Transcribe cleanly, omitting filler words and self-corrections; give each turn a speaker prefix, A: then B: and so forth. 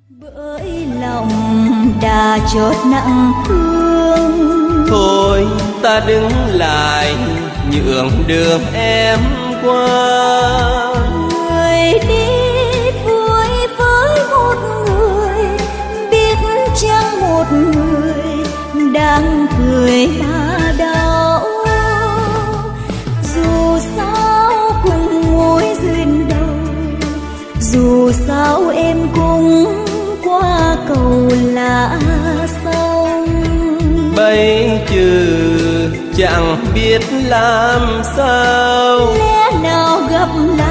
A: Bởi lòng đã chót nặng thương,
B: thôi ta đứng lại nhường đường em qua.
A: người đi vui với một người, biết chăng một người đang cười ta đau. Dù sao cùng mối duyên đầu, dù sao em cũng qua cầu lạ sông.
B: Bây giờ chẳng biết làm sao,
A: lẽ nào gặp lại